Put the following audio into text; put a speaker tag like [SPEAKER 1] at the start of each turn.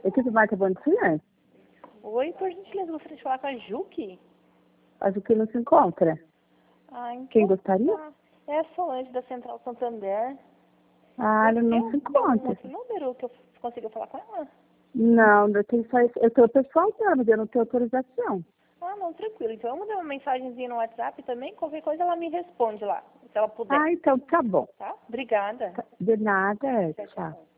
[SPEAKER 1] Equipe Marca, bom dia.
[SPEAKER 2] Oi, por gentileza, gostaria de falar com a Juque?
[SPEAKER 1] A Juque não se encontra.
[SPEAKER 2] Ah, então
[SPEAKER 1] Quem gostaria?
[SPEAKER 2] tá. É a Solange da Central Santander.
[SPEAKER 1] Ah, ela não se
[SPEAKER 2] Tem algum
[SPEAKER 1] encontra.
[SPEAKER 2] outro número que eu consiga falar com ela?
[SPEAKER 1] Não, eu tenho só eu tenho o pessoal dela, mas eu não tenho autorização.
[SPEAKER 2] Ah, não, tranquilo. Então eu mandei uma mensagenzinha no WhatsApp também, qualquer coisa ela me responde lá, se ela puder.
[SPEAKER 1] Ah, então tá bom.
[SPEAKER 2] Tá? Obrigada.
[SPEAKER 1] De nada,
[SPEAKER 2] Tchau,
[SPEAKER 1] tchau.
[SPEAKER 2] tchau.